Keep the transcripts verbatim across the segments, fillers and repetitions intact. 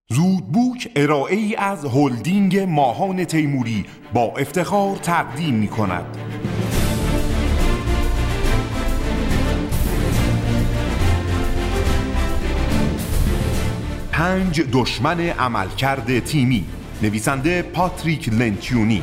زودبوک ارائه ای از هلدینگ ماهان تیموری با افتخار تقدیم می کند. پنج دشمن عملکرد تیمی، نویسنده پاتریک لنچیونی.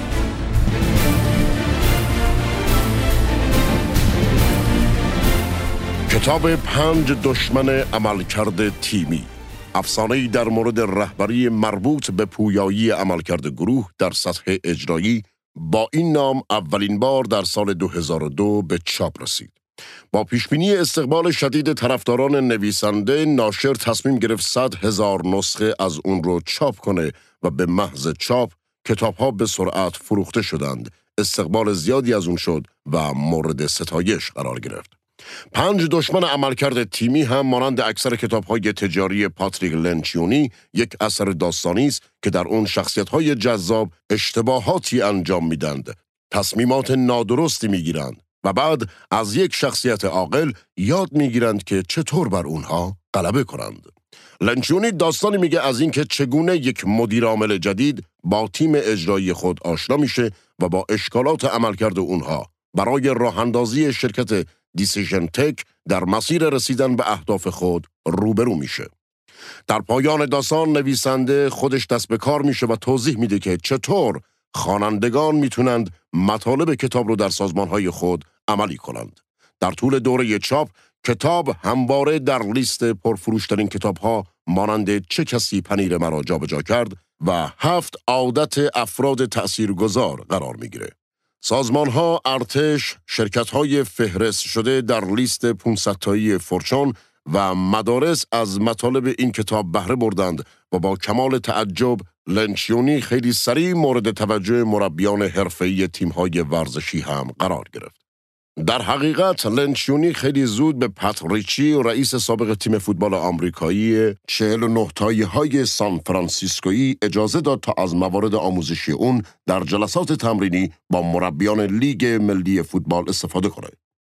کتاب پنج دشمن عملکرد تیمی، افسانه‌ای در مورد رهبری مربوط به پویایی عملکرد گروه در سطح اجرایی با این نام اولین بار در سال دو هزار و دو به چاپ رسید. با پیشبینی استقبال شدید طرفداران نویسنده، ناشر تصمیم گرفت صد هزار نسخه از اون رو چاپ کنه و به محض چاپ کتاب‌ها به سرعت فروخته شدند. استقبال زیادی از اون شد و مورد ستایش قرار گرفت. پنج دشمن عملکرد تیمی هم مانند اکثر کتاب‌های تجاری پاتریک لنچیونی یک اثر داستانی است که در اون شخصیت‌های جذاب اشتباهاتی انجام میدند، تصمیمات نادرستی میگیرند و بعد از یک شخصیت عاقل یاد میگیرند که چطور بر اونها غلبه کنند. لنچیونی داستانی میگه از اینکه چگونه یک مدیر عامل جدید با تیم اجرایی خود آشنا میشه و با اشکالات عملکرد اونها برای راه اندازی شرکت دیسیژن تک در مسیر رسیدن به اهداف خود روبرو میشه. در پایان داستان نویسنده خودش دست به کار میشه و توضیح میده که چطور خوانندگان میتونند مطالب کتاب رو در سازمانهای خود عملی کنند. در طول دوره چاپ کتاب همواره در لیست پرفروشترین کتاب‌ها مانند چه کسی پنیر مرا جابجا کرد و هفت عادت افراد تأثیرگذار قرار میگیره. سازمان‌ها، ارتش، شرکت‌های فهرست شده در لیست پانصد تایی فورچون و مدارس از مطالب این کتاب بهره بردند و با کمال تعجب لنچیونی خیلی سریع مورد توجه مربیان حرفه‌ای تیم‌های ورزشی هم قرار گرفت. در حقیقت لنچیونی خیلی زود به پت ریچی، رئیس سابق تیم فوتبال آمریکایی چهل و نه تایی های سان فرانسیسکویی، اجازه داد تا از موارد آموزشی اون در جلسات تمرینی با مربیان لیگ ملی فوتبال استفاده کنه.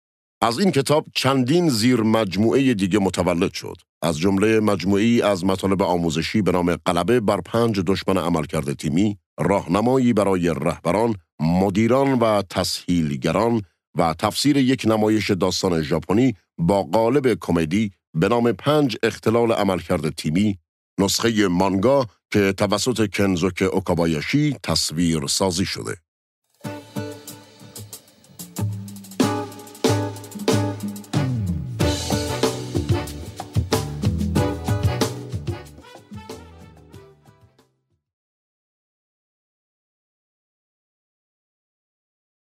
از این کتاب چندین زیر مجموعه دیگه متولد شد، از جمله مجموعه‌ای از مطالب آموزشی به نام غلبه بر پنج دشمن عملکرد تیمی، راهنمایی برای رهبران، مدیران و تسهیلگران و تفسیر یک نمایش داستان ژاپنی با قالب کمدی به نام پنج اختلال عملکرد تیمی، نسخه مانگا که توسط کنزوکه اوکابایاشی تصویر سازی شده.